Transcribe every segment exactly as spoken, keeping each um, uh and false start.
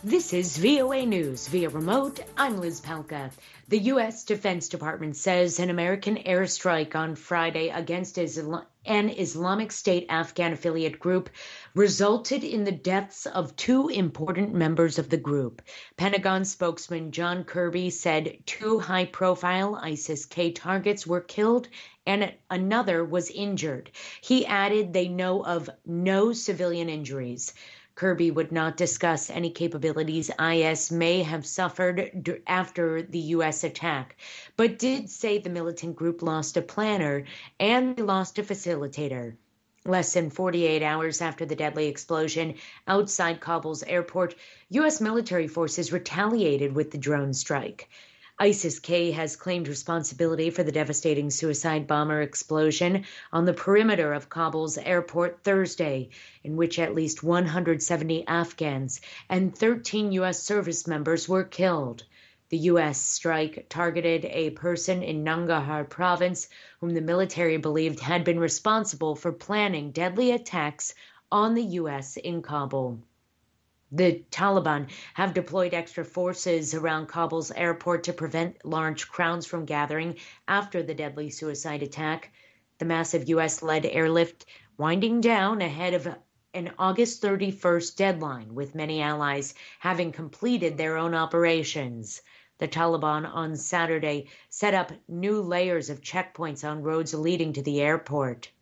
This is V O A News via remote. I'm Liz Palka. The U S Defense Department says an American airstrike on Friday against Islam- an Islamic State Afghan affiliate group resulted in the deaths of two important members of the group. Pentagon spokesman John Kirby said two high-profile ISIS-K targets were killed and another was injured. He added they know of no civilian injuries. Kirby would not discuss any capabilities I S may have suffered after the U S attack, but did say the militant group lost a planner and lost a facilitator. Less than forty-eight hours after the deadly explosion outside Kabul's airport, U S military forces retaliated with the drone strike. ISIS-K has claimed responsibility for the devastating suicide bomber explosion on the perimeter of Kabul's airport Thursday, in which at least one hundred seventy Afghans and thirteen U S service members were killed. The U S strike targeted a person in Nangarhar province whom the military believed had been responsible for planning deadly attacks on the U S in Kabul. The Taliban have deployed extra forces around Kabul's airport to prevent large crowds from gathering after the deadly suicide attack. The massive U S-led airlift winding down ahead of an August thirty-first deadline, with many allies having completed their own operations. The Taliban on Saturday set up new layers of checkpoints on roads leading to the airport.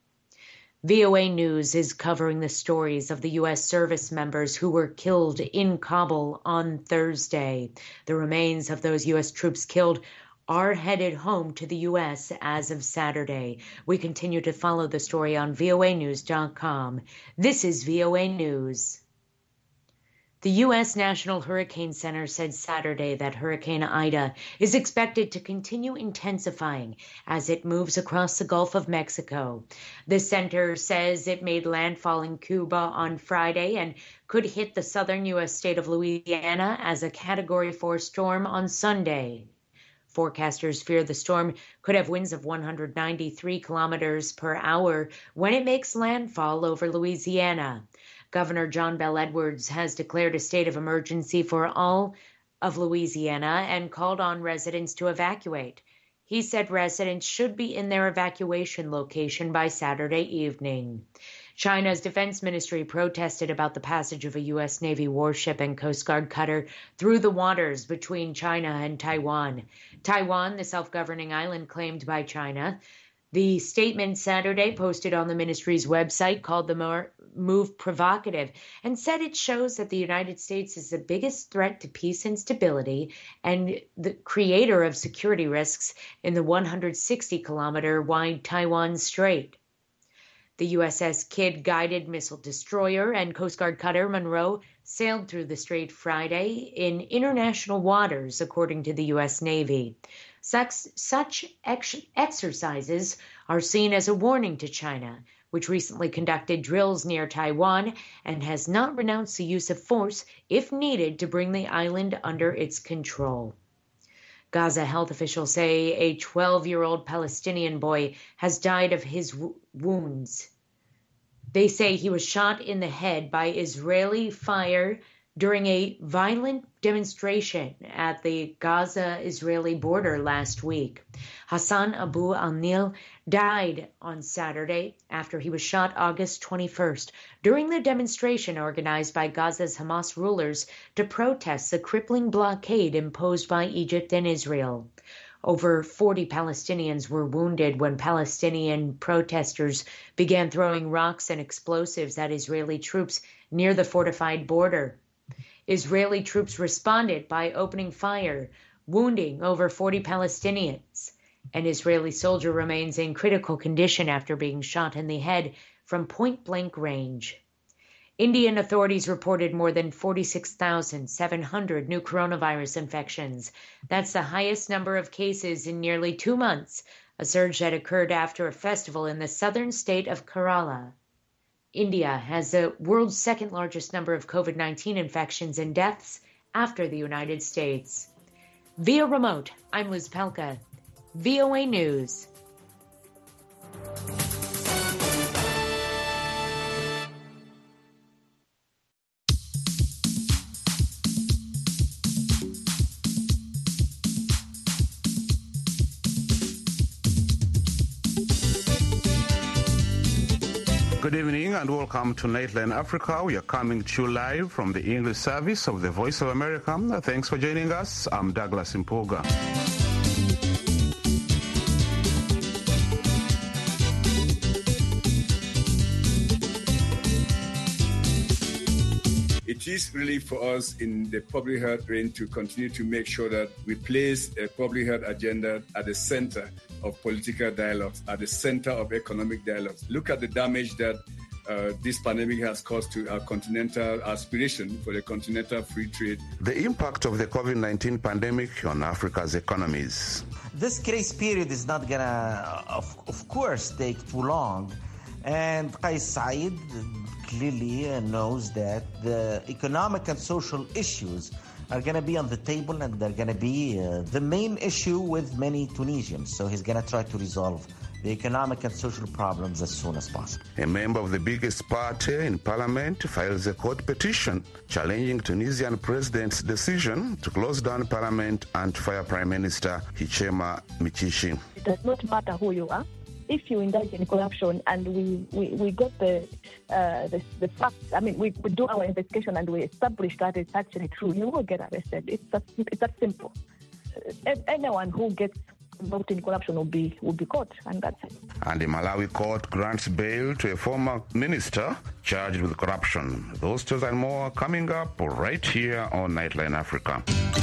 V O A News is covering the stories of the U S service members who were killed in Kabul on Thursday. The remains of those U S troops killed are headed home to the U S as of Saturday. We continue to follow the story on V O A news dot com. This is V O A News. The U S National Hurricane Center said Saturday that Hurricane Ida is expected to continue intensifying as it moves across the Gulf of Mexico. The center says it made landfall in Cuba on Friday and could hit the southern U S state of Louisiana as a Category four storm on Sunday. Forecasters fear the storm could have winds of one hundred ninety-three kilometers per hour when it makes landfall over Louisiana. Governor John Bel Edwards has declared a state of emergency for all of Louisiana and called on residents to evacuate. He said residents should be in their evacuation location by Saturday evening. China's defense ministry protested about the passage of a U S Navy warship and Coast Guard cutter through the waters between China and Taiwan. Taiwan, the self-governing island claimed by China. The statement Saturday, posted on the ministry's website, called the move provocative and said it shows that the United States is the biggest threat to peace and stability and the creator of security risks in the one hundred sixty kilometer wide Taiwan Strait. The U S S Kidd guided missile destroyer and Coast Guard cutter Monroe sailed through the strait Friday in international waters, according to the U S Navy. Such, such ex- exercises are seen as a warning to China, which recently conducted drills near Taiwan and has not renounced the use of force if needed to bring the island under its control. Gaza health officials say a twelve-year-old Palestinian boy has died of his w- wounds. They say he was shot in the head by Israeli fire during a violent demonstration at the Gaza-Israeli border last week. Hassan Abu al-Nil died on Saturday after he was shot August twenty-first during the demonstration organized by Gaza's Hamas rulers to protest the crippling blockade imposed by Egypt and Israel. Over forty Palestinians were wounded when Palestinian protesters began throwing rocks and explosives at Israeli troops near the fortified border. Israeli troops responded by opening fire, wounding over forty Palestinians. An Israeli soldier remains in critical condition after being shot in the head from point-blank range. Indian authorities reported more than forty-six thousand seven hundred new coronavirus infections. That's the highest number of cases in nearly two months, a surge that occurred after a festival in the southern state of Kerala. India has the world's second largest number of COVID nineteen infections and deaths after the United States. Via remote, I'm Liz Palka, V O A News. Good evening and welcome to Nightline Africa. We are coming to you live from the English service of the Voice of America. Thanks for joining us. I'm Douglas Impoga. It is really for us in the public health reign to continue to make sure that we place a public health agenda at the center of political dialogues, at the center of economic dialogues. Look at the damage that uh, this pandemic has caused to our continental aspiration for the continental free trade. The impact of the COVID nineteen pandemic on Africa's economies. This grace period is not going to, of, of course, take too long. And Qais Said clearly knows that the economic and social issues are going to be on the table, and they're going to be uh, the main issue with many Tunisians. So he's going to try to resolve the economic and social problems as soon as possible. A member of the biggest party in parliament files a court petition challenging Tunisian president's decision to close down parliament and fire Prime Minister Hichema Michichi. It does not matter who you are. If you indulge in corruption and we, we, we got the, uh, the the facts, I mean, we, we do our investigation and we establish that it's actually true, you will get arrested. It's that, it's that simple. Uh, anyone who gets involved in corruption will be will be caught, and that's it. And the Malawi court grants bail to a former minister charged with corruption. Those stories and more coming up right here on Nightline Africa.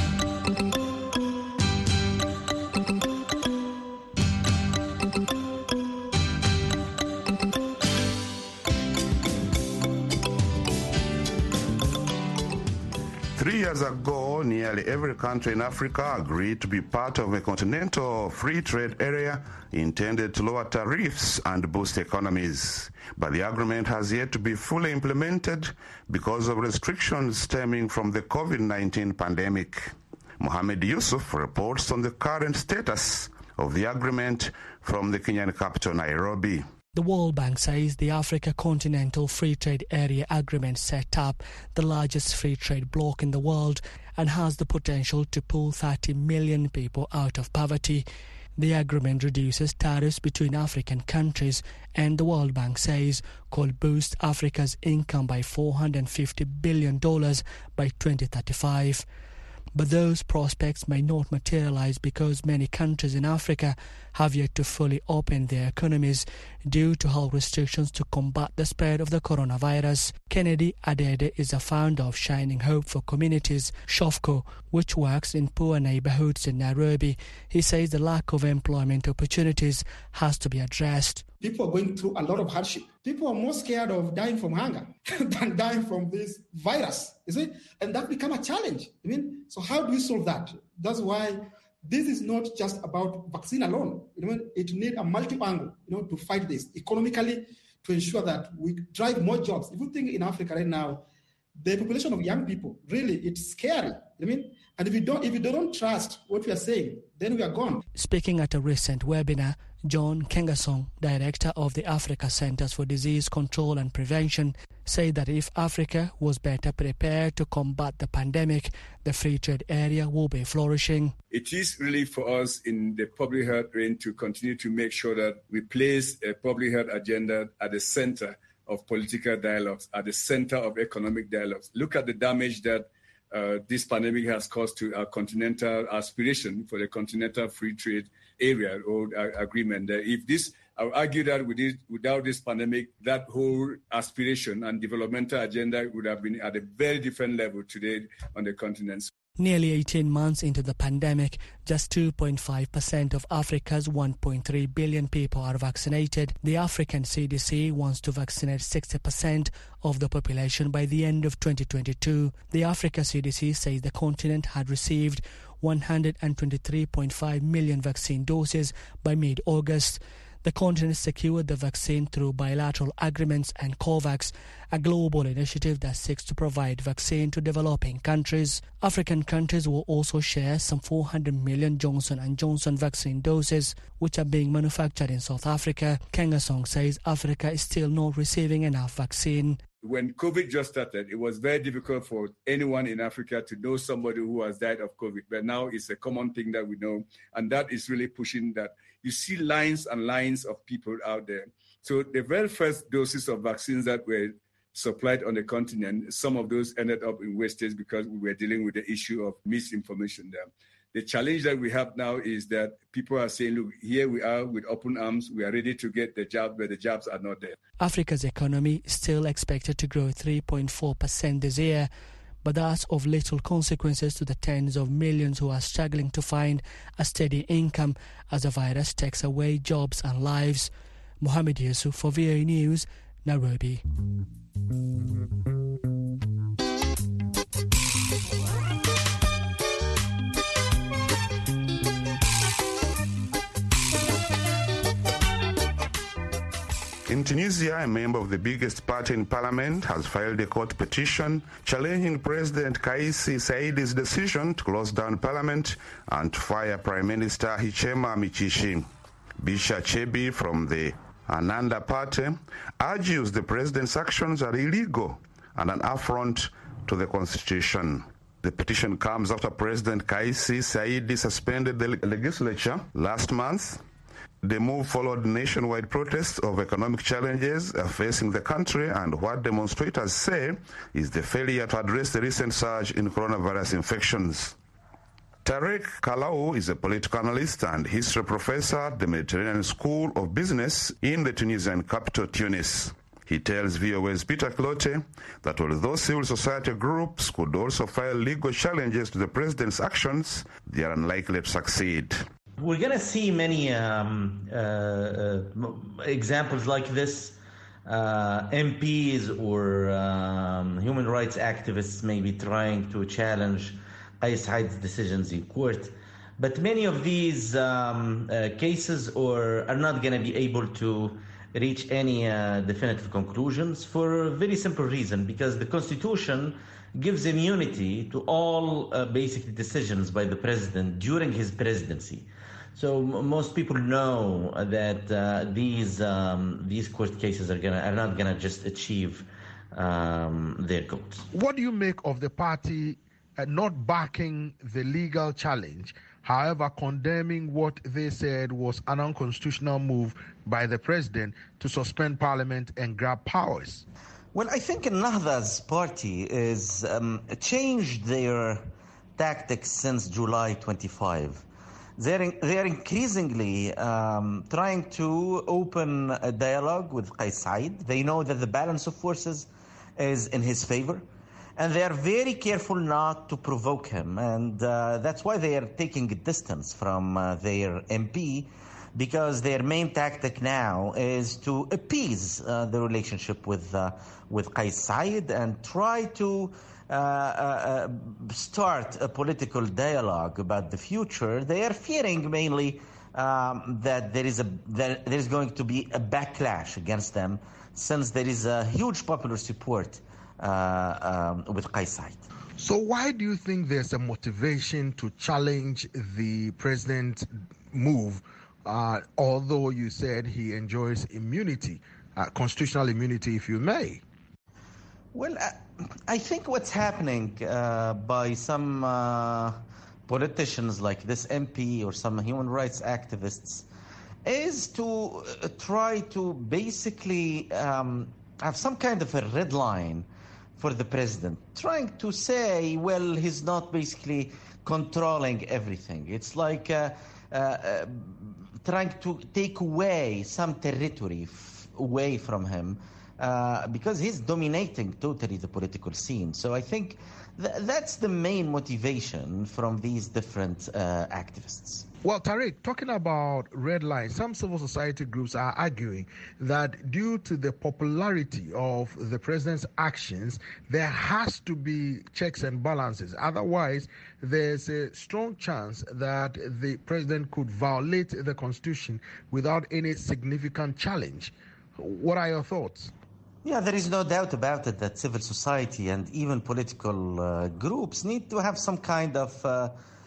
Three years ago, nearly every country in Africa agreed to be part of a continental free trade area intended to lower tariffs and boost economies. But the agreement has yet to be fully implemented because of restrictions stemming from the COVID nineteen pandemic. Mohamed Yusuf reports on the current status of the agreement from the Kenyan capital, Nairobi. The World Bank says the Africa Continental Free Trade Area Agreement set up the largest free trade bloc in the world and has the potential to pull thirty million people out of poverty. The agreement reduces tariffs between African countries and the World Bank says could boost Africa's income by four hundred fifty billion dollars by twenty thirty-five. But those prospects may not materialize because many countries in Africa have yet to fully open their economies due to health restrictions to combat the spread of the coronavirus. Kennedy Adede is a founder of Shining Hope for Communities, SHOFCO, which works in poor neighborhoods in Nairobi. He says the lack of employment opportunities has to be addressed. People are going through a lot of hardship. People are more scared of dying from hunger than dying from this virus, you see? And that become a challenge. I mean, so how do we solve that? That's why this is not just about vaccine alone. You know, it needs a multi-angle, you know, to fight this economically, to ensure that we drive more jobs. If you think in Africa right now, the population of young people, really, it's scary. I mean, and if you don't, if you don't trust what we are saying, then we are gone. Speaking at a recent webinar, John Kengasong, director of the Africa Centers for Disease Control and Prevention, said that if Africa was better prepared to combat the pandemic, the free trade area will be flourishing. It is really for us in the public health reign to continue to make sure that we place a public health agenda at the center of political dialogues, at the center of economic dialogues. Look at the damage that uh, this pandemic has caused to our continental aspiration for the continental free trade area or uh, agreement. Uh, if this, I would argue that with this, without this pandemic, that whole aspiration and developmental agenda would have been at a very different level today on the continent. Nearly eighteen months into the pandemic, just two point five percent of Africa's one point three billion people are vaccinated. The African C D C wants to vaccinate sixty percent of the population by the end of twenty twenty-two. The Africa C D C says the continent had received one hundred twenty-three point five million vaccine doses by mid-August. The continent secured the vaccine through bilateral agreements and COVAX, a global initiative that seeks to provide vaccine to developing countries. African countries will also share some four hundred million Johnson and Johnson vaccine doses, which are being manufactured in South Africa. Kengasong says Africa is still not receiving enough vaccine. When COVID just started, it was very difficult for anyone in Africa to know somebody who has died of COVID. But now it's a common thing that we know. And that is really pushing that. You see lines and lines of people out there So the very first doses of vaccines that were supplied on the continent, some of those ended up in wastage because we were dealing with the issue of misinformation there. The challenge that we have now is that people are saying, look, here we are with open arms. We are ready to get the jab, but the jabs are not there. Africa's economy is still expected to grow three point four percent this year, but that's of little consequences to the tens of millions who are struggling to find a steady income as the virus takes away jobs and lives. Mohammed Yusuf for V O A News, Nairobi. In Tunisia, a member of the biggest party in parliament has filed a court petition challenging President Kais Saied's decision to close down parliament and to fire Prime Minister Hichema Michishi. Bisha Chebi from the Ananda party argues the president's actions are illegal and an affront to the constitution. The petition comes after President Kais Saied suspended the legislature last month. The move followed nationwide protests of economic challenges facing the country and what demonstrators say is the failure to address the recent surge in coronavirus infections. Tarek Kalau is a political analyst and history professor at the Mediterranean School of Business in the Tunisian capital, Tunis. He tells V O A's Peter Clote that although civil society groups could also file legal challenges to the president's actions, they are unlikely to succeed. We're going to see many um, uh, uh, examples like this. Uh, M Ps or um, human rights activists may be trying to challenge Kais Saied's decisions in court. But many of these um, uh, cases or are not going to be able to reach any uh, definitive conclusions for a very simple reason, because the Constitution gives immunity to all uh, basic decisions by the president during his presidency. So m- most people know that uh, these um, these court cases are gonna are not gonna just achieve um, their goals. What do you make of the party uh, not backing the legal challenge, however condemning what they said was an unconstitutional move by the president to suspend parliament and grab powers? Well, I think Nahda's party is um, changed their tactics since July twenty-fifth. They're, they're increasingly um, trying to open a dialogue with Kais Saied. They know that the balance of forces is in his favor, and they are very careful not to provoke him. And uh, that's why they are taking a distance from uh, their M P, because their main tactic now is to appease uh, the relationship with uh, with Kais Saied and try to uh, uh, start a political dialogue about the future. They are fearing mainly um, that there is a that there is going to be a backlash against them, since there is a huge popular support uh, um, with Kais Saied. So why do you think there's a motivation to challenge the president's move? Uh, although you said he enjoys immunity, uh, constitutional immunity, if you may. Well, uh, I think what's happening uh, by some uh, politicians like this M P or some human rights activists is to uh, try to basically um, have some kind of a red line for the president, trying to say, well, he's not basically controlling everything. It's like uh, uh, uh, trying to take away some territory f- away from him uh, because he's dominating totally the political scene. So I think th- that's the main motivation from these different uh, activists. Well, Tarek, talking about red lines, some civil society groups are arguing that due to the popularity of the president's actions, there has to be checks and balances. Otherwise, there's a strong chance that the president could violate the Constitution without any significant challenge. What are your thoughts? Yeah, there is no doubt about it that civil society and even political uh, groups need to have some kind of uh,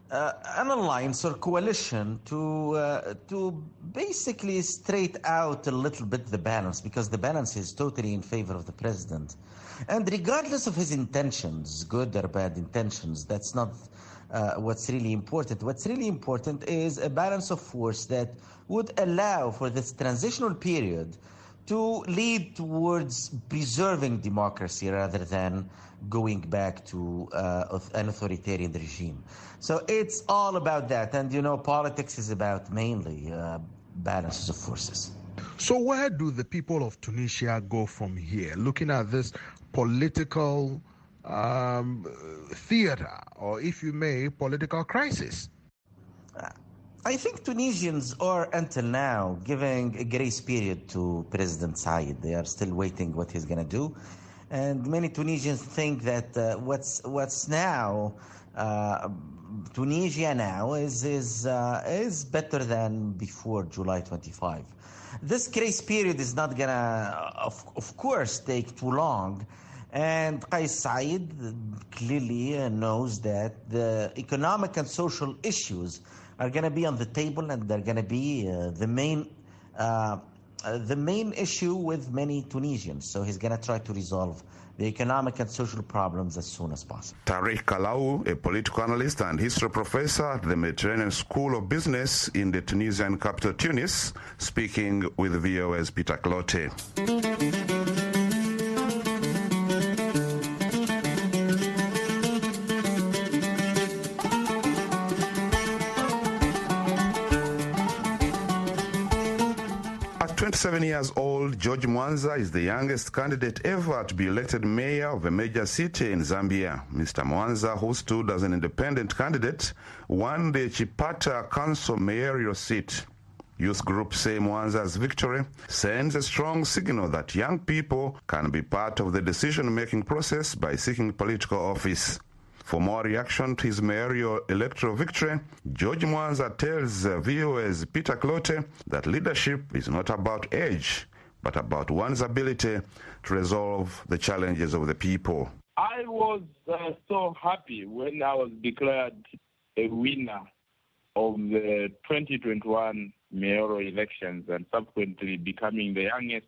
uh, an alliance or coalition to uh, to basically straight out a little bit the balance, because the balance is totally in favor of the president. And regardless of his intentions, good or bad intentions, that's not uh, what's really important. What's really important is a balance of force that would allow for this transitional period to lead towards preserving democracy rather than going back to uh, an authoritarian regime. So it's all about that. And, you know, politics is about mainly uh, balances of forces. So where do the people of Tunisia go from here, looking at this political um, theater, or if you may, political crisis? I think Tunisians are, until now, giving a grace period to President Said. They are still waiting what he's going to do. And many Tunisians think that uh, what's what's now, uh, Tunisia now, is is uh, is better than before July twenty-fifth. This grace period is not going to, of, of course, take too long. And Qais Said clearly knows that the economic and social issues are going to be on the table, and they're going to be uh, the main uh, uh, the main issue with many Tunisians. So he's going to try to resolve the economic and social problems as soon as possible. Tariq Kalau, a political analyst and history professor at the Mediterranean School of Business in the Tunisian capital Tunis, speaking with V O A's Peter Clote. twenty-seven years old, George Mwanza is the youngest candidate ever to be elected mayor of a major city in Zambia. Mister Mwanza, who stood as an independent candidate, won the Chipata Council mayoral seat. Youth groups say Mwanza's victory sends a strong signal that young people can be part of the decision-making process by seeking political office. For more reaction to his mayoral electoral victory, George Mwanza tells V O A's Peter Clote that leadership is not about age, but about one's ability to resolve the challenges of the people. I was uh, so happy when I was declared a winner of the twenty twenty-one mayoral elections and subsequently becoming the youngest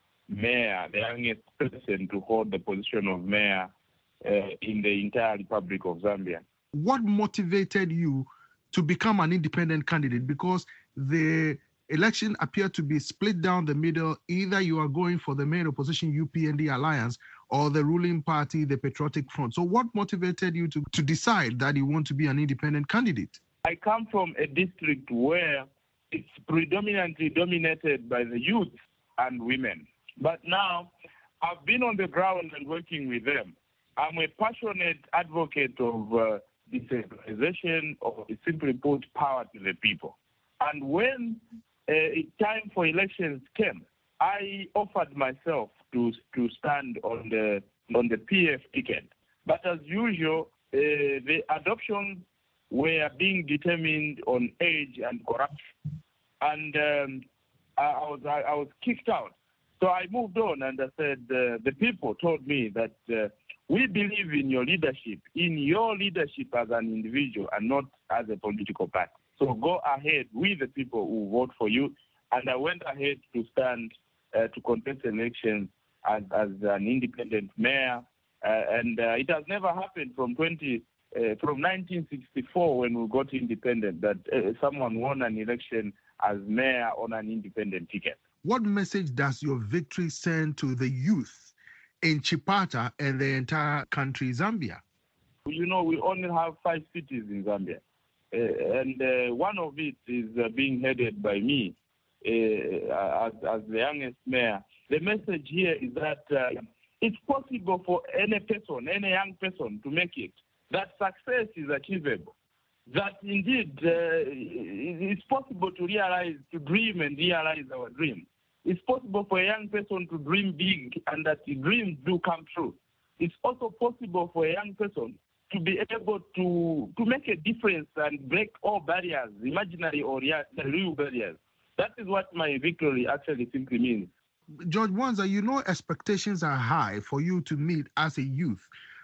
mayor, the youngest person to hold the position of mayor Uh, in the entire Republic of Zambia. What motivated you to become an independent candidate? Because the election appeared to be split down the middle. Either you are going for the main opposition U P N D alliance or the ruling party, the Patriotic Front. So what motivated you to, to decide that you want to be an independent candidate? I come from a district where it's predominantly dominated by the youth and women. But now I've been on the ground and working with them. I'm a passionate advocate of uh, decentralization, or simply put, power to the people. And when uh, time for elections came, I offered myself to to stand on the on the P F ticket. But as usual, uh, the adoptions were being determined on age and corruption, and um, I, I was I, I was kicked out. So I moved on, and I said uh, the people told me that. Uh, We believe in your leadership, in your leadership as an individual and not as a political party. So go ahead with the people who vote for you. And I went ahead to stand uh, to contest elections as, as an independent mayor. Uh, and uh, it has never happened from twenty uh, from nineteen sixty-four when we got independent that uh, someone won an election as mayor on an independent ticket. What message does your victory send to the youth in Chipata and the entire country, Zambia? You know, we only have five cities in Zambia. Uh, and uh, one of it is uh, being headed by me uh, as, as the youngest mayor. The message here is that uh, it's possible for any person, any young person to make it, that success is achievable, that indeed uh, it's possible to realize, to dream and realize our dreams. It's possible for a young person to dream big and that the dreams do come true. It's also possible for a young person to be able to, to make a difference and break all barriers, imaginary or real barriers. That is what my victory actually simply means. George Mwanza, you know expectations are high for you to meet as a youth.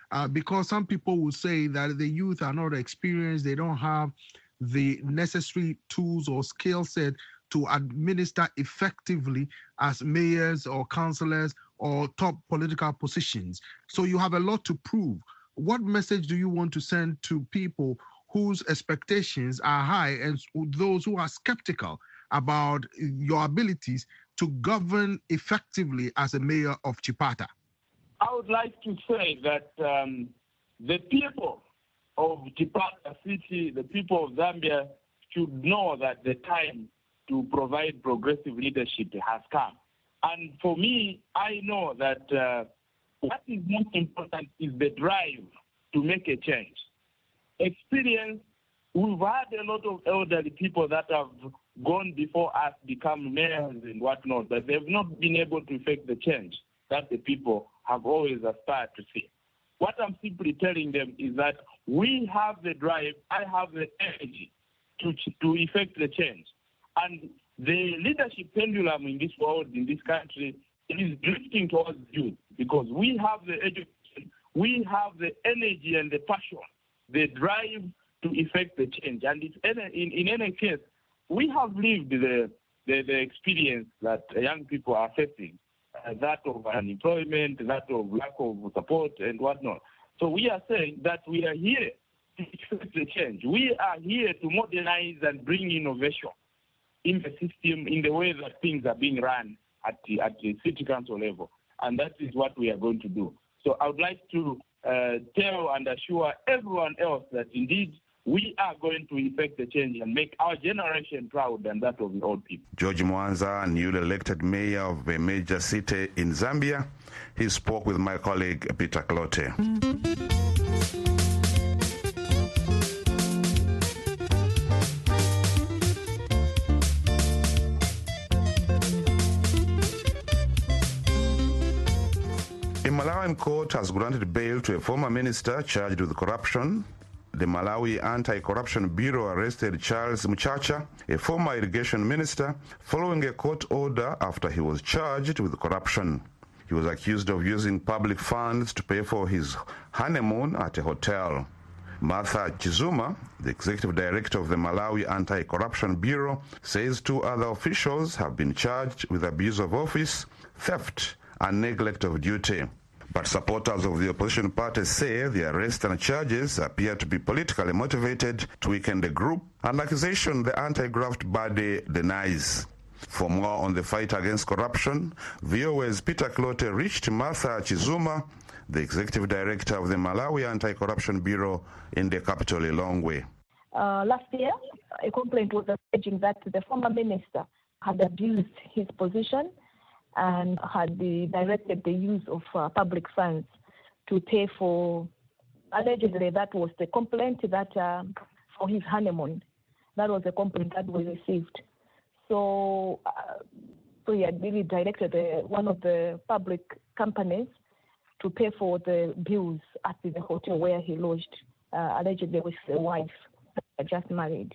uh, because some people will say that the youth are not experienced, they don't have the necessary tools or skill set to administer effectively as mayors or councillors or top political positions. So you have a lot to prove. What message do you want to send to people whose expectations are high and those who are skeptical about your abilities to govern effectively as a mayor of Chipata? I would like to say that um, the people of Chipata City, the people of Zambia, should know that the time to provide progressive leadership has come. And for me, I know that uh, what is most important is the drive to make a change. Experience, we've had a lot of elderly people that have gone before us, become mayors and whatnot, but they've not been able to effect the change that the people have always aspired to see. What I'm simply telling them is that we have the drive, I have the energy to, to effect the change. And the leadership pendulum in this world, in this country, is drifting towards youth because we have the education, we have the energy and the passion, the drive to effect the change. And it's, in, in any case, we have lived the, the, the experience that young people are facing, uh, that of unemployment, that of lack of support and whatnot. So we are saying that we are here to effect the change. We are here to modernize and bring innovation in the system, in the way that things are being run at the, at the city council level. And that is what we are going to do. So I would like to uh, tell and assure everyone else that indeed we are going to effect the change and make our generation proud and that of the old people. George Mwanza, newly elected mayor of a major city in Zambia, he spoke with my colleague Peter Clote. A Malawian court has granted bail to a former minister charged with corruption. The Malawi Anti-Corruption Bureau arrested Charles Muchacha, a former irrigation minister, following a court order after he was charged with corruption. He was accused of using public funds to pay for his honeymoon at a hotel. Martha Chizuma, the executive director of the Malawi Anti-Corruption Bureau, says two other officials have been charged with abuse of office, theft, and neglect of duty. But supporters of the opposition party say the arrest and charges appear to be politically motivated to weaken the group, an accusation the anti-graft body denies. For more on the fight against corruption, V O A's Peter Clote reached Martha Chizuma, the executive director of the Malawi Anti-Corruption Bureau, in the capital Lilongwe. Uh, last year, a complaint was alleging that the former minister had abused his position and had the, directed the use of uh, public funds to pay for, allegedly that was the complaint that uh, for his honeymoon. That was the complaint that we received. So, uh, so he had really directed uh, one of the public companies to pay for the bills at the hotel where he lodged, uh, allegedly with a wife just married.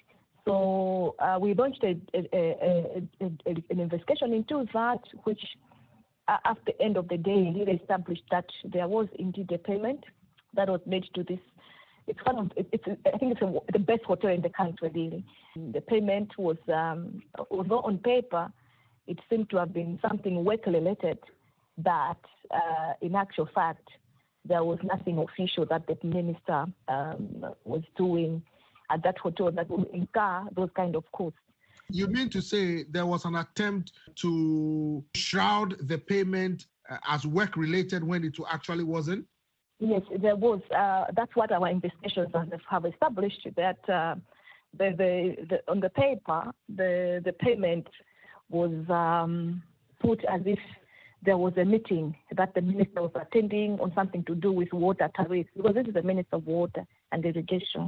So uh, we launched a, a, a, a, a, an investigation into that, which uh, at the end of the day, really established that there was indeed a payment that was made to this. It's one of, it's, I think it's a, the best hotel in the country, really. The payment was, um, although on paper, it seemed to have been something work-related, but uh, in actual fact, there was nothing official that the minister um, was doing at that hotel that would incur those kind of costs. You mean to say there was an attempt to shroud the payment uh, as work-related when it actually wasn't? Yes, there was. Uh, that's what our investigations have established, that uh, the, the, the, on the paper, the, the payment was um, put as if there was a meeting that the minister was attending on something to do with water tariffs, because this is the Minister of Water and Irrigation.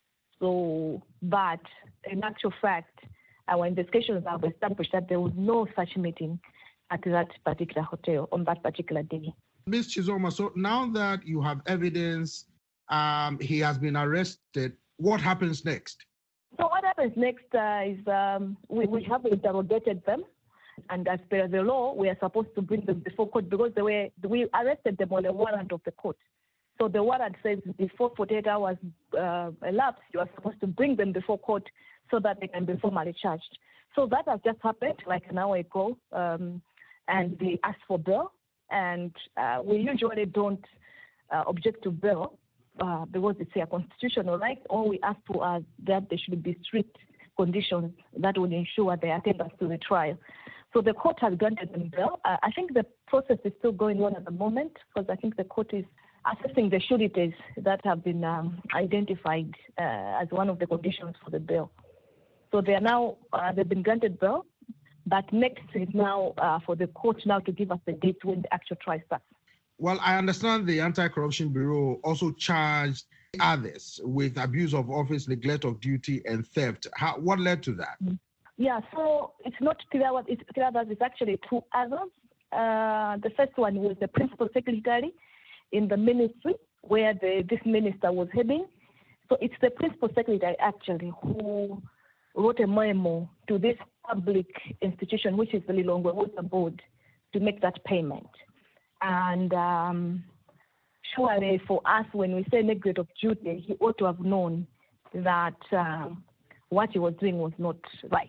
So, but in actual fact, our investigations have established that there was no such meeting at that particular hotel on that particular day. Miz Chizoma, so now that you have evidence, um, he has been arrested, what happens next? So what happens next uh, is um, we, we have interrogated them, and as per the law, we are supposed to bring them before court because they were, we arrested them on a warrant of the court. So the warrant says before forty-eight hours uh, elapse, you are supposed to bring them before court so that they can be formally charged. So that has just happened like an hour ago, um, and they asked for bail. And uh, we usually don't uh, object to bail uh, because it's a constitutional right. All we ask for are that there should be strict conditions that would ensure their attendance to the trial. So the court has granted them bail. Uh, I think the process is still going on at the moment because I think the court is assessing the sureties that have been um, identified uh, as one of the conditions for the bail. So they are now, uh, they've been granted bail, but next is now uh, for the court now to give us the date when the actual trial starts. Well, I understand the Anti-Corruption Bureau also charged others with abuse of office, neglect of duty, and theft. How, what led to that? Yeah, so it's not clear what it's clear that it's actually two others. Uh, the first one was the principal secretary in the ministry where the, this minister was heading. So it's the principal secretary actually who wrote a memo to this public institution, which is the Lilongwe Water Board, to make that payment. And um, surely for us, when we say neglect of duty, he ought to have known that uh, what he was doing was not right.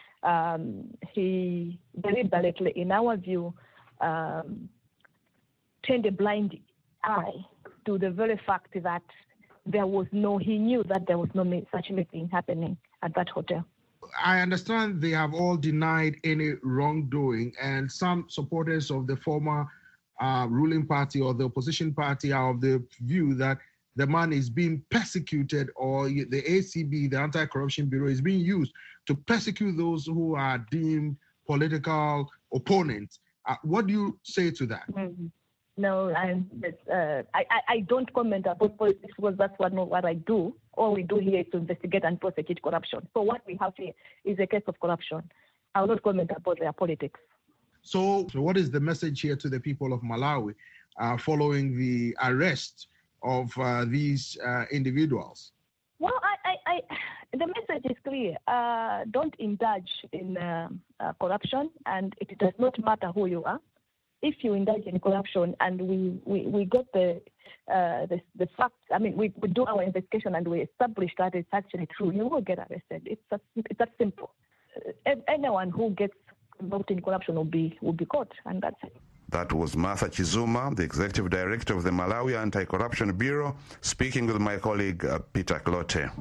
Um, he deliberately, in our view, um, turned a blind eye to the very fact that there was no, he knew that there was no such meeting happening at that hotel. I understand they have all denied any wrongdoing, and some supporters of the former uh, ruling party or the opposition party are of the view that the man is being persecuted, or the A C B, the Anti-Corruption Bureau, is being used to persecute those who are deemed political opponents. Uh, what do you say to that? Mm-hmm. No, I, uh, I I don't comment about politics because that's what, not what I do. All we do here is to investigate and prosecute corruption. So what we have here is a case of corruption. I will not comment about their politics. So, so what is the message here to the people of Malawi uh, following the arrest of uh, these uh, individuals? Well, I, I, I, the message is clear. Uh, don't indulge in uh, uh, corruption, and it does not matter who you are. If you indulge in corruption and we, we, we get the, uh, the the facts, I mean, we, we do our investigation and we establish that it's actually true, you will get arrested. It's that, it's that simple. Uh, anyone who gets involved in corruption will be, will be caught, and that's it. That was Martha Chizuma, the Executive Director of the Malawi Anti-Corruption Bureau, speaking with my colleague uh, Peter Clote.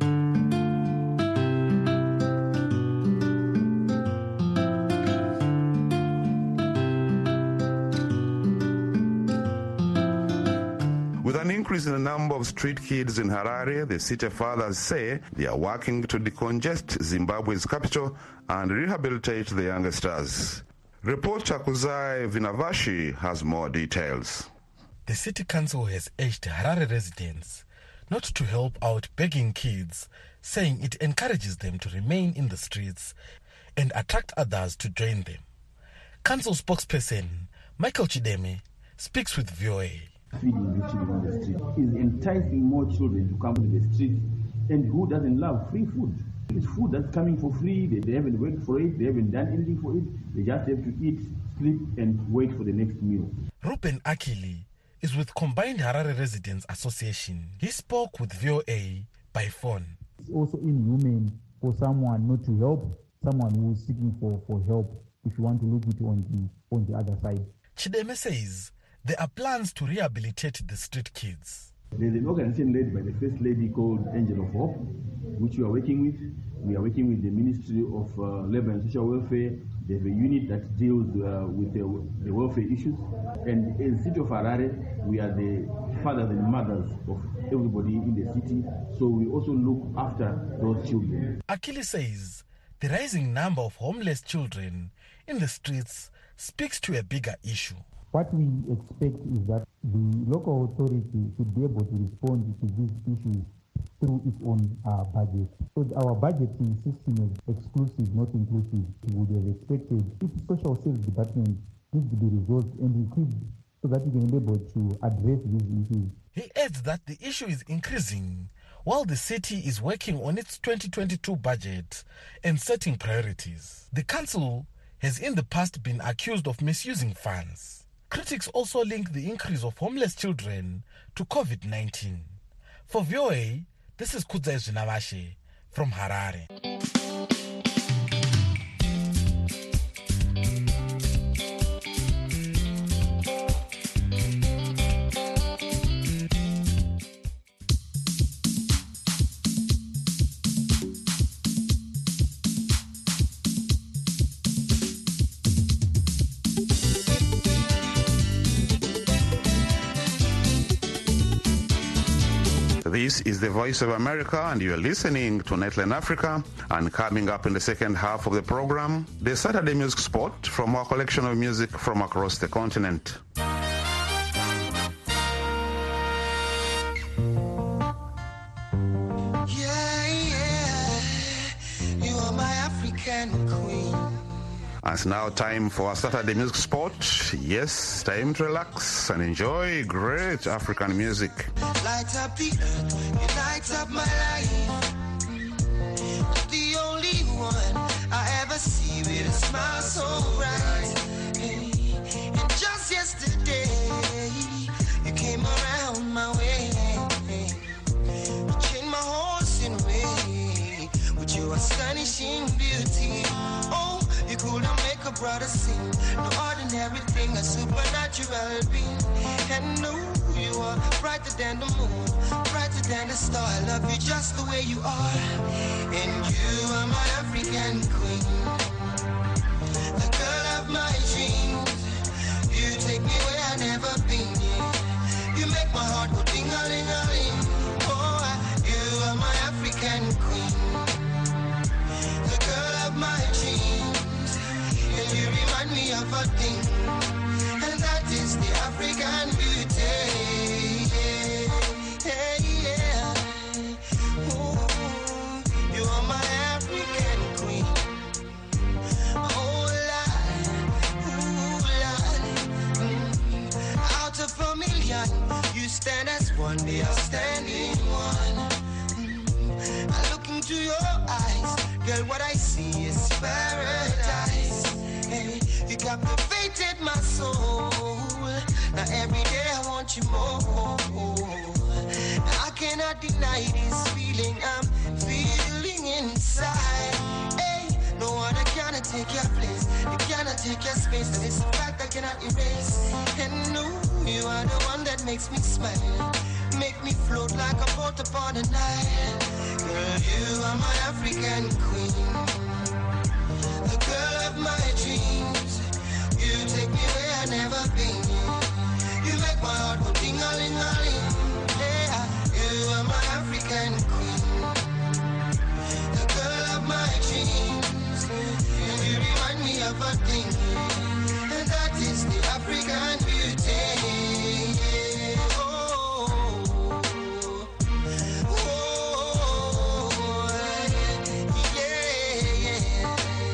With an increase in the number of street kids in Harare, the city fathers say they are working to decongest Zimbabwe's capital and rehabilitate the youngsters. Reporter Kuzai Vinavashi has more details. The city council has urged Harare residents not to help out begging kids, saying it encourages them to remain in the streets and attract others to join them. Council spokesperson Michael Chideme speaks with V O A. Feeding the children on the street is enticing more children to come to the street. And who doesn't love free food? It's food that's coming for free. They, they haven't worked for it. They haven't done anything for it. They just have to eat, sleep, and wait for the next meal. Ruben Akili is with Combined Harare Residents Association. He spoke with V O A by phone. It's also inhuman for someone not to help someone who is seeking for, for help if you want to look at it on the, on the other side. Chideme says there are plans to rehabilitate the street kids. There's an organization led by the First Lady called Angel of Hope, which we are working with. We are working with the Ministry of uh, Labour and Social Welfare. They have a unit that deals uh, with the, the welfare issues. And in the city of Harare, we are the fathers and mothers of everybody in the city. So we also look after those children. Akili says the rising number of homeless children in the streets speaks to a bigger issue. What we expect is that the local authority should be able to respond to these issues through its own uh, budget. So our budgeting system is exclusive, not inclusive. We would have expected if social service department needs to be resolved and equipped so that we can be able to address these issues. He adds that the issue is increasing while the city is working on its twenty twenty-two budget and setting priorities. The council has in the past been accused of misusing funds. Critics also link the increase of homeless children to COVID nineteen. For V O A, this is Kudzai Zinavashe from Harare. This is the Voice of America, and you're listening to Nightline Africa. And coming up in the second half of the program, the Saturday Music Spot from our collection of music from across the continent. Yeah, yeah, you are my African queen. And it's now time for a Saturday Music Spot. Yes, time to relax and enjoy great African music. Light up the earth, you light up my life. The only one I ever see with a smile so bright. And just yesterday, you came around my way. You changed my horse in a way with your astonishing beauty. Oh, you couldn't make a brother sing. No ordinary thing, a supernatural being. And no, you are brighter than the moon, brighter than the star. I love you just the way you are. And you are my African queen, the girl of my dreams. You take me where I've never been. You make my heart go ding-a-ling-a-ling. Oh, you are my African queen, the girl of my dreams. And you remind me of a thing, and that is the African beauty. Yeah, yeah. Ooh, you are my African queen. Oh, Lord, ooh, Lord. Mm. Out of a million, you stand as one, the outstanding one. Mm. I look into your eyes, girl, what I see is paradise. Hey, you captivated my soul. Now every day I want you more. I cannot deny this feeling I'm feeling inside. Hey, no one cannot take your place. You cannot take your space. And it's a fact I cannot erase. And no, you are the one that makes me smile. Make me float like a boat upon the Nile. Girl, you are my African queen, the girl of my dreams. You take me where I've never been. You make my heart go ding-a-ling-a-ling. Yeah, you are my African queen, the girl of my dreams. And you remind me of a thing, and that is the African beauty. Oh, oh, yeah, yeah.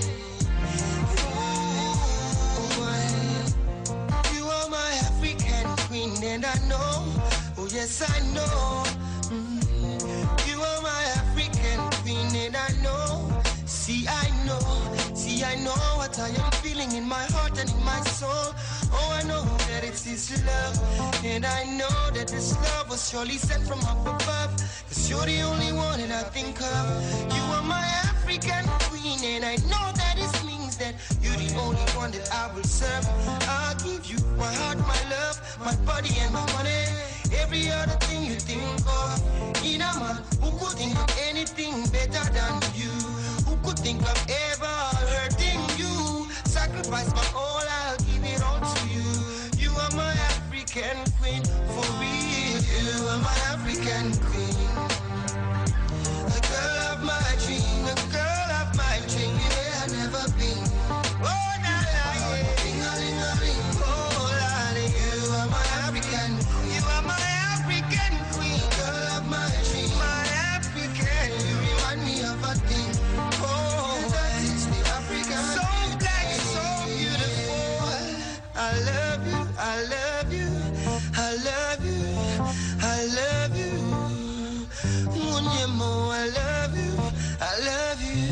You are my African queen, and I know, oh yes I know. Mm. You are my African queen, and I know. See I know, see I know what I am feeling in my heart and in my soul. Oh, I know that it's His love, and I know that this love was surely sent from up above. Cause you're the only one that I think of. You are my African queen, and I know that it means that you're the only one that I will serve. I'll give you my heart, my love, my body and my money. Every other thing you think of. In a man who could think of anything better than you, who could think of ever hurting you. Sacrifice my all, I'll give it all to you. You are my African queen, for real. You are my African queen, the girl of my dream, the girl of my dream. Yeah, I've never been. Oh, nah, nah, yeah. Ding-a-ling-a-ling. Oh, Lord, you are my African. You are my African queen, girl of my dream, my African. You remind me of a thing. Oh, that is the African. So black, so beautiful. I love you, I love you, I love you, I love you. Munyemo, I love you, I love you.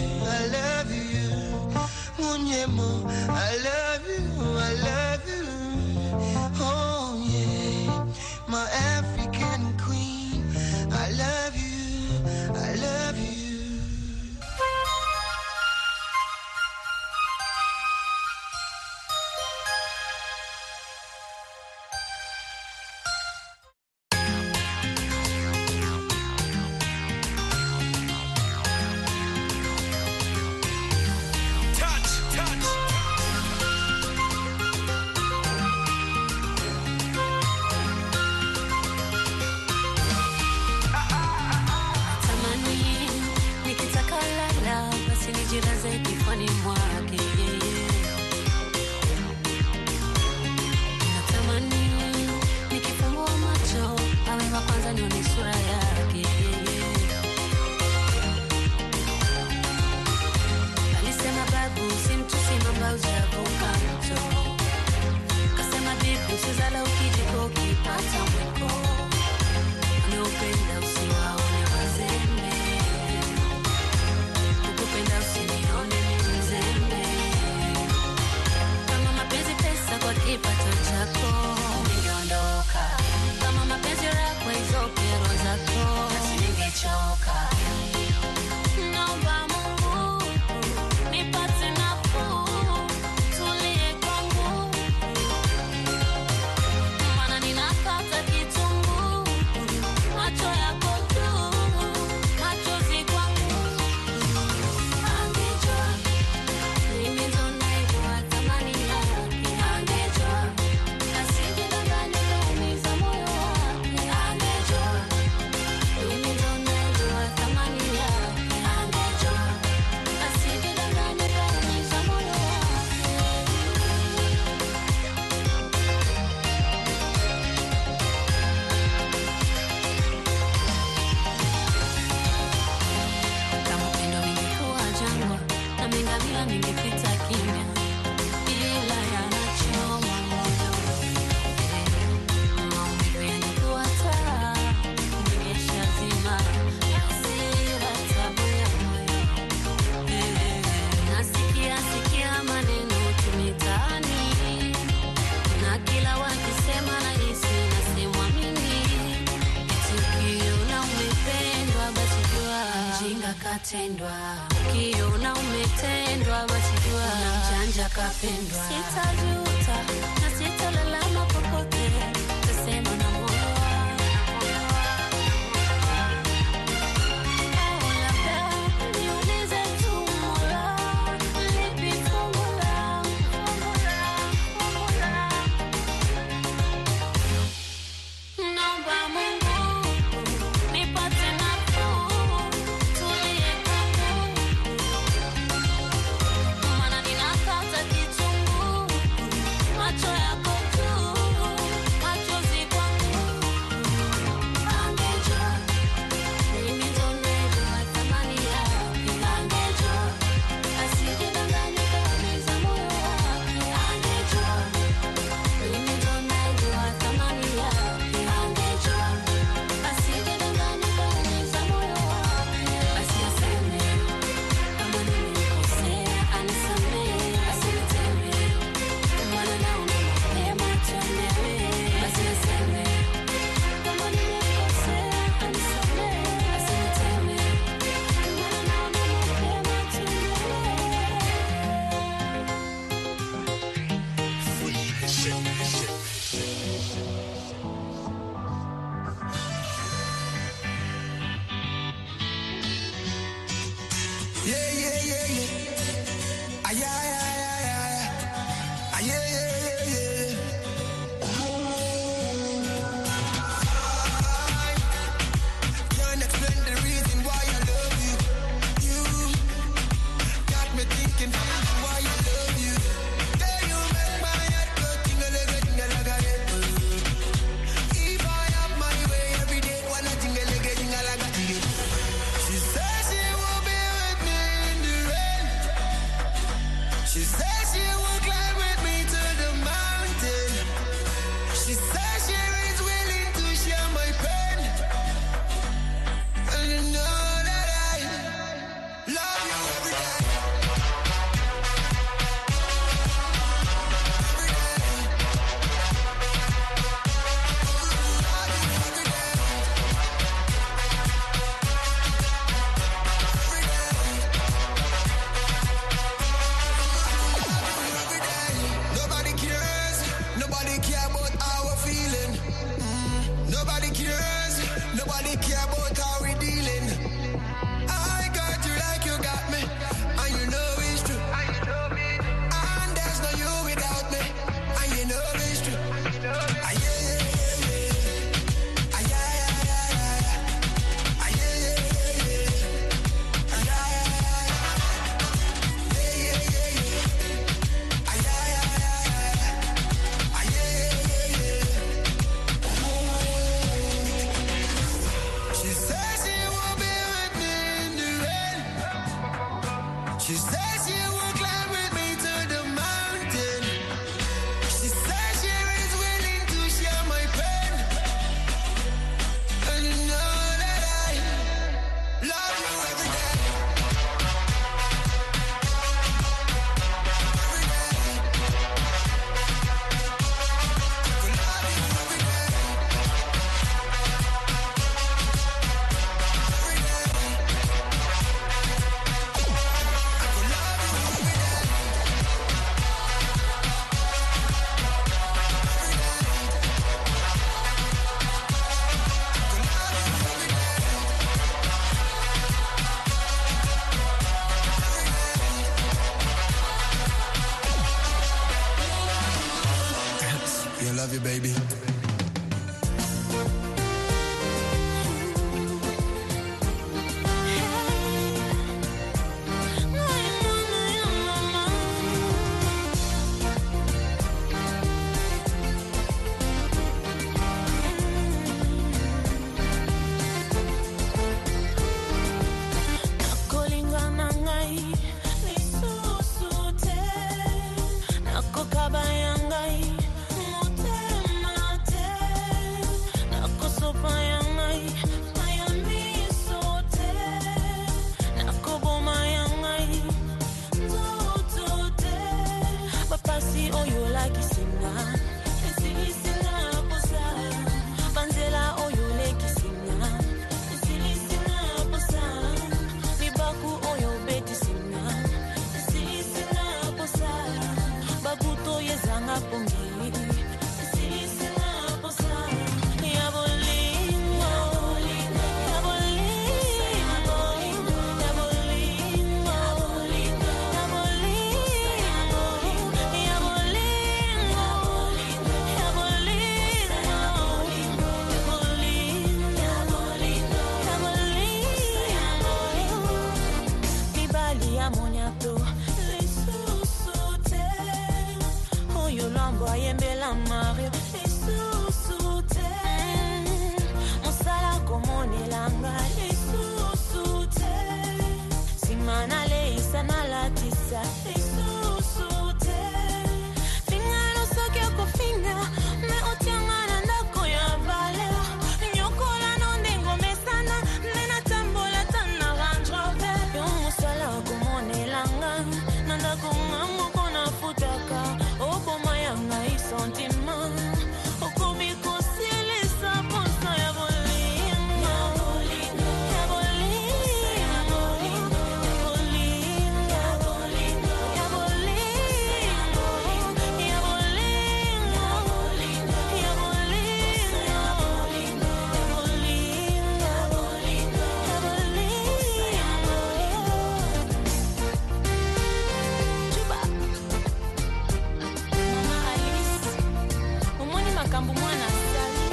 my African queen. I love you, I love you. Ukiona umetendwa basi jua mjanja kapendwa. Sitajuta na sitalalama popote, tasema na moyo wangu. Labda niulize tu Mola, lipi fungu langu, fungu langu, fungu langu. Naomba Mungu nipate nafuu. Macho yako tu dangerous. Nobody care about how we dealing. I got you like you got me, and you know it's true. And there's no you without me, and you know it's true. Ah, yeah, yeah, yeah, yeah. Ah, yeah, yeah, yeah, yeah. Ah, yeah, yeah, yeah, yeah. Ah, yeah, yeah, yeah, yeah. Yeah, yeah, yeah, yeah. Ah, yeah, yeah, yeah, yeah. Ah, yeah, yeah, yeah, yeah. She says she will be with me in the rain. She says she will climb with me to the mountain. She says she is willing to share my pain. And you know that I love you every day. I love you, baby. Nakolingana ngai lisusu te, nakokabaya ngai motema te, nakosopaya ngai maya miso te, nakobomaya ngai nzoto te. Bapasi oyo lakisinga esilisinga posa, banzela oyo lekisinga esilisinga posa, mibaku oyo betisinga esilisinga posa, babuto yezanga pongi esilisinga posa. Ya bolingo, ya bolingo, ya bolingo, ya bolingo, ya bolingo, ya bolingo, ya bolingo. Mibali ya moniato lisusu te, oyo lambo ayembela Mario lisusu te, mosala komonelanga lisusu te, simana leisa nalatisa lisusu te, fingalo soki okofinga me otianga na ndako ya vale, nyokola no ndengo mesana me natambola tana Range Rover. Yo mosala komonelanga na ndako nga moko nafutaka, oboma ya ngai sentima okomi kosilisa posa ya bolingo, ya bolingo, ya bolingo, ya bolingo, ya bolingo, ya bolingo, ya bolingo, ya bolingo, ya bolingo. Chuba. Mama Alice, omoni makambo mwana sali,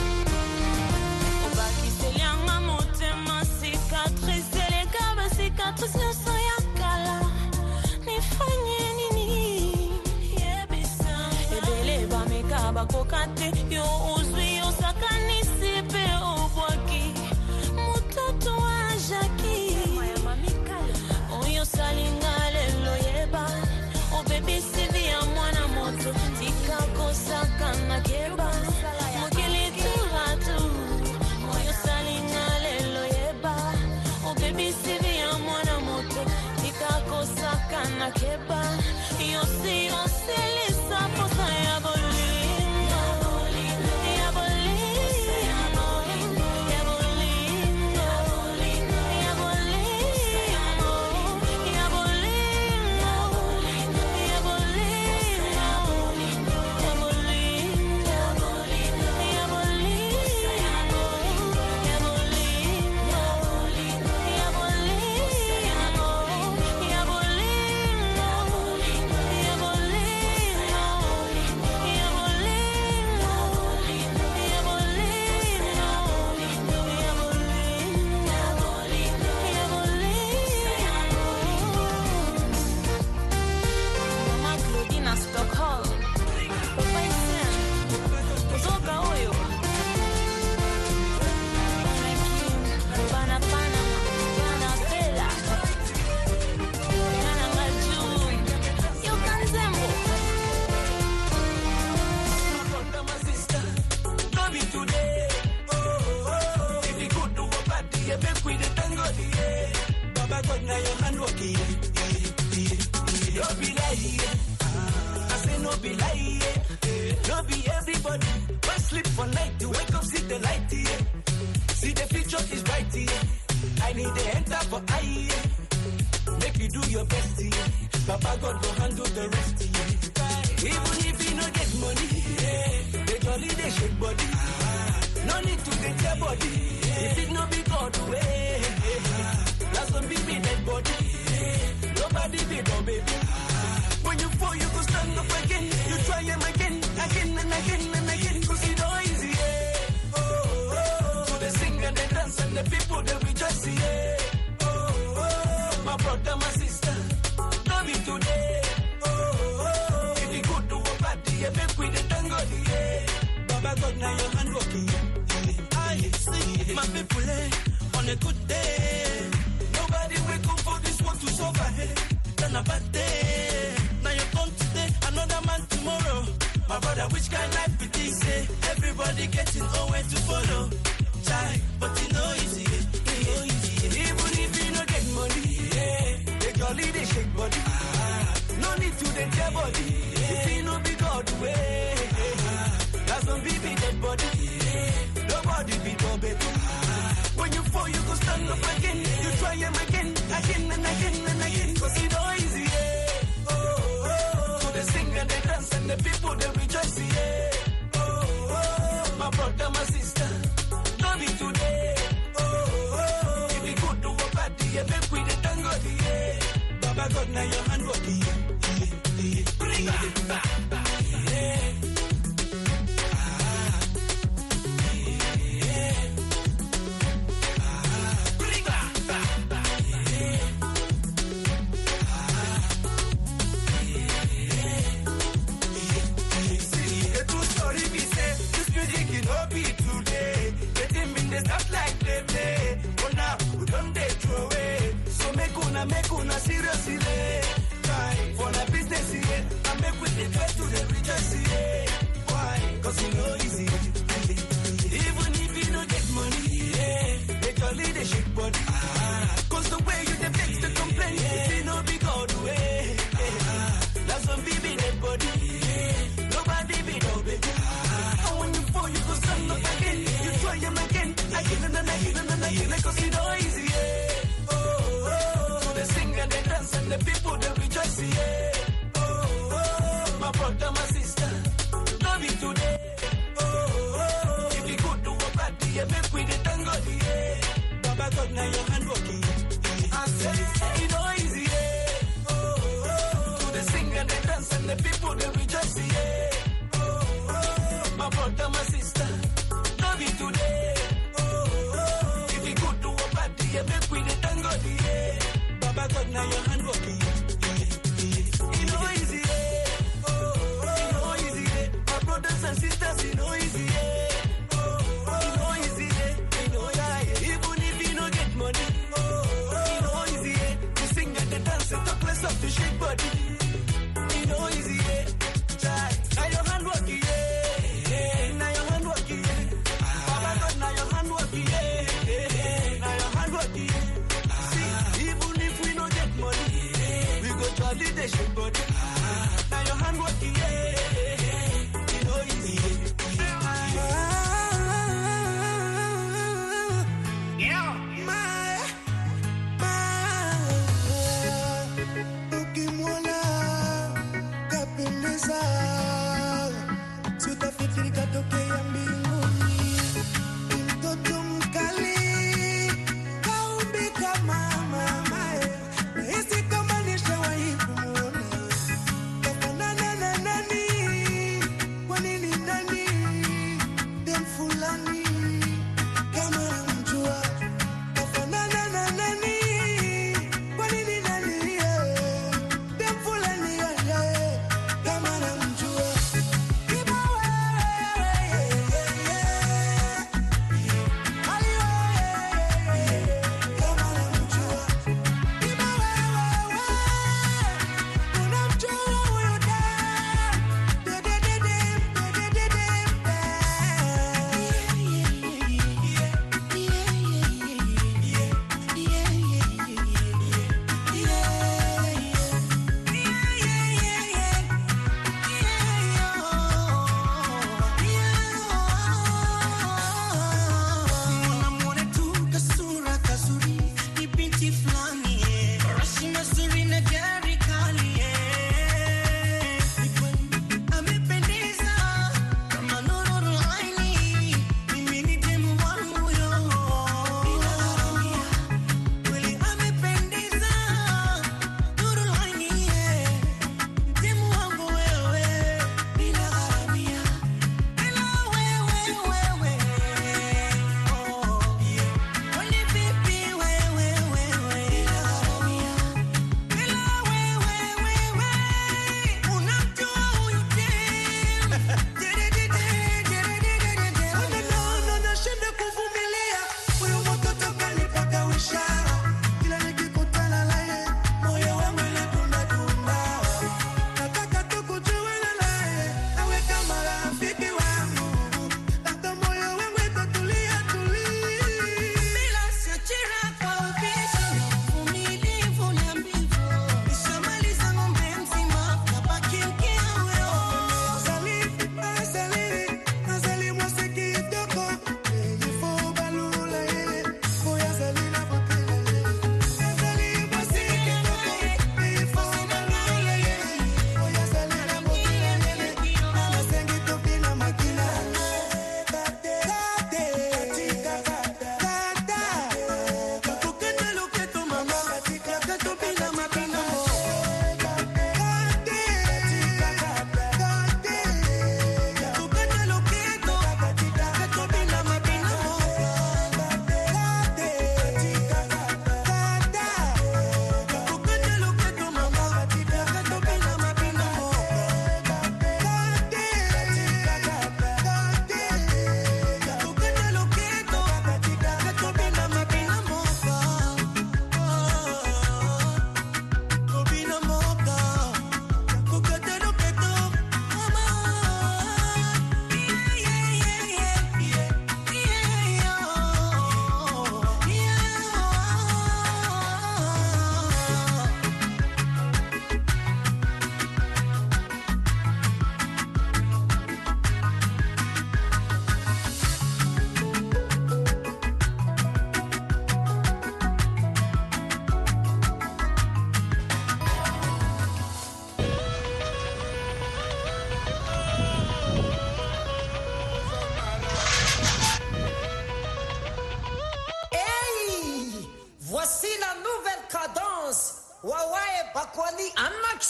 obakiselianga motema cicatrice elegaba cicatrice nyonso ya kala, nifanye nini yebisa, ebele bameka bakoka te, yo ozwi osakanisi pe obwaki mototo wa Jaki oyo salinga lelo yeba, obebisi via mwana moto tika kosaka na keba, mokili turatu oyo salinga lelo yeba, obebisi via mwana moto tika kosaka na keba, yosi osilisa posa ya bolingo, today. Oh, oh. If you good to a party, you make with the tango, yeah. Baba God, now your hand working, yeah. Don't be like, yeah. I say no be like, yeah. No be everybody. But sleep for night to wake up, see the light, yeah. See the future is bright, yeah. I need to enter for I, yeah. Make you do your best, yeah. Papa God will handle the rest, yeah. Even if you no get money, yeah. They jolly, they shake body. No need to get your body. If it no be God way, that's some baby dead body. Nobody be no baby. When you fall, you go stand up again. You try him again, again and again and again. Cause it's not easy, yeah. Oh, oh, oh. So they sing and they dance and the people they rejoice, yeah. Oh, oh, my brother, my sister, love you today. Oh, oh, if you go to a party, you make with the tango, yeah. Baba God, now your hand working, yeah. I see my people, eh, on a good day. Nobody wake up for this one to suffer, hey. Then a bad day. Now you come today, another man tomorrow. My brother, which kind of life it is, eh? Everybody getting nowhere to follow. Try, but you know easy, you know easy. Even if you don't get money, yeah. They jolly, they shake body. Ah, no need to get their body. Yeah. If you know be God way, ah, that's some baby dead body. Yeah. Nobody be no baby. Ah, when you fall, you go stand up again. You try him again, again and again and again. Cause it's not easy, yeah. Oh, oh, oh. So they sing and they dance and the people they rejoice, yeah. Oh, oh, my brother, my sister, love you today. Oh, oh, if you go to a party, you make with the tango, yeah. Baba God, now your hand working, yeah. Bring it back, yeah. Make una seriously, right? For the business, yeah. I make with the try to the richest, yeah. Why? Cause you know easy. Even if you don't get money, yeah. They jolly, they shake body. Ah, cause the way you the vex the complaint, yeah. If you know be God way, yeah. That's some baby dead body, yeah. Nobody be no baby. Ah, and when you fall, you go stand up again. You try them again, again and again and again. Cause you know easy, yeah. And they dance and the people they rejoice, yeah. Oh, oh, my brother, my sister, love you today. Oh, oh, if you go to a party, you make with the tango, yeah. Baba God, now your hand working. I say, you know easy, yeah. Oh, oh, so they sing and they dance and the people they rejoice, yeah. Oh, oh, my brother, my sister, love you today. Oh, oh, if you go to a party, you make with the tango, yeah. Baba God, now your hand working. You know easy, yeah. Oh, oh, you know easy, yeah. My brothers and sisters, you know easy, yeah. Oh, oh, you know easy, yeah. You know, yeah. Even if you don't get money, oh, oh, you know easy, yeah. You sing and the dance and talk less of the shake body. You know easy, yeah. Try. Now your hand working, yeah. Yeah. Now your hand working, yeah. Baba God, now your hand working, yeah. Yeah. Now your hand working, yeah. See, even if we don't get money,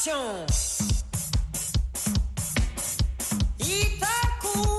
Attention. Itaku.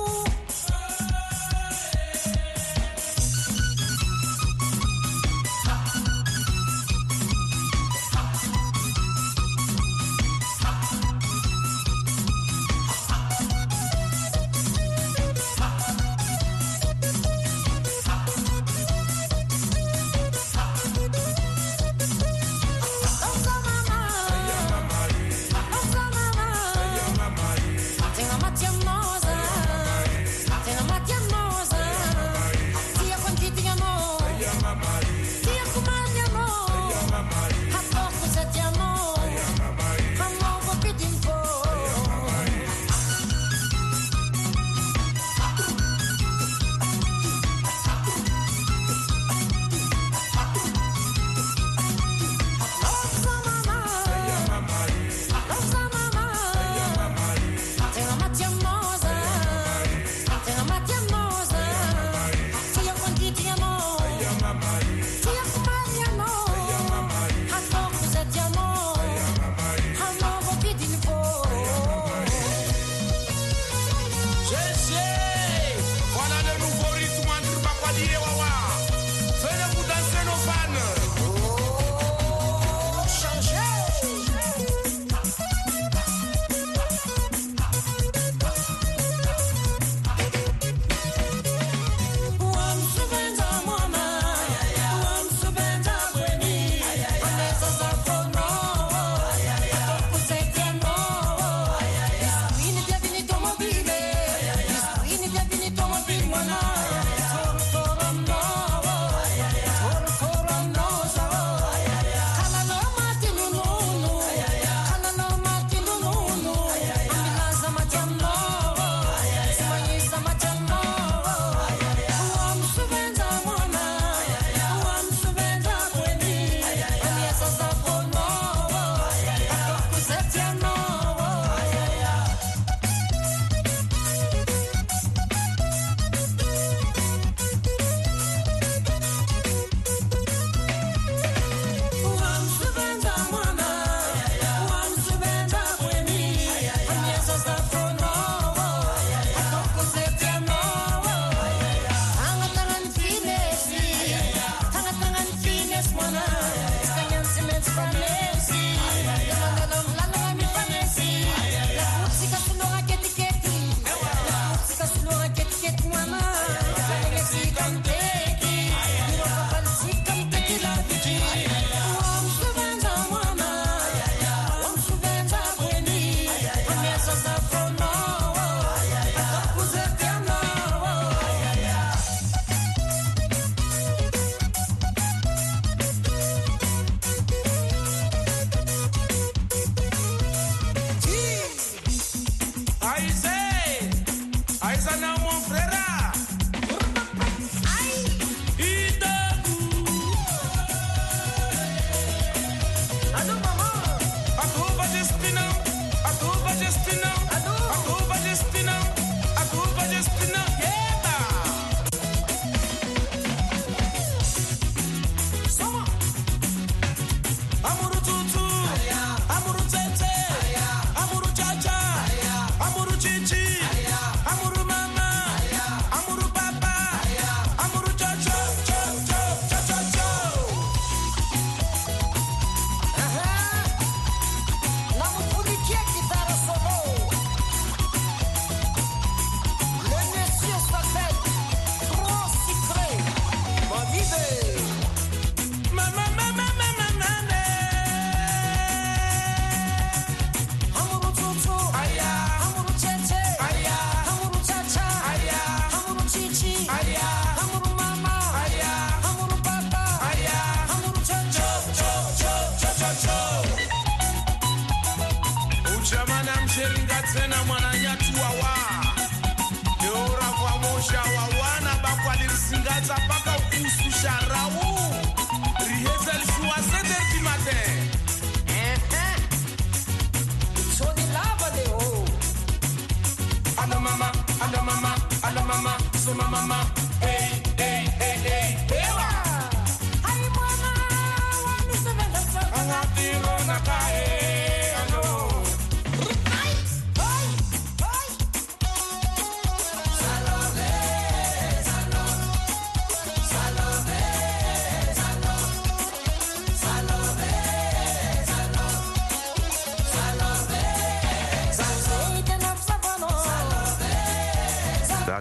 Angati rona kae, ano.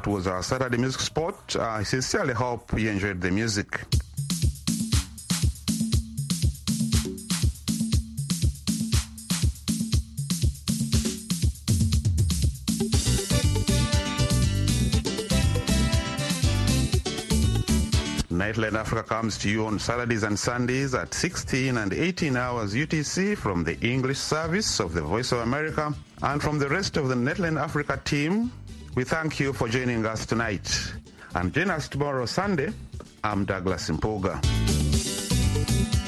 that was our Saturday Music Spot. I sincerely hope you enjoyed the music. Nightline Africa comes to you on Saturdays and Sundays at sixteen and eighteen hours U T C from the English service of the Voice of America. And from the rest of the Nightline Africa team, we thank you for joining us tonight. And join us tomorrow, Sunday. I'm Douglas Mpuga.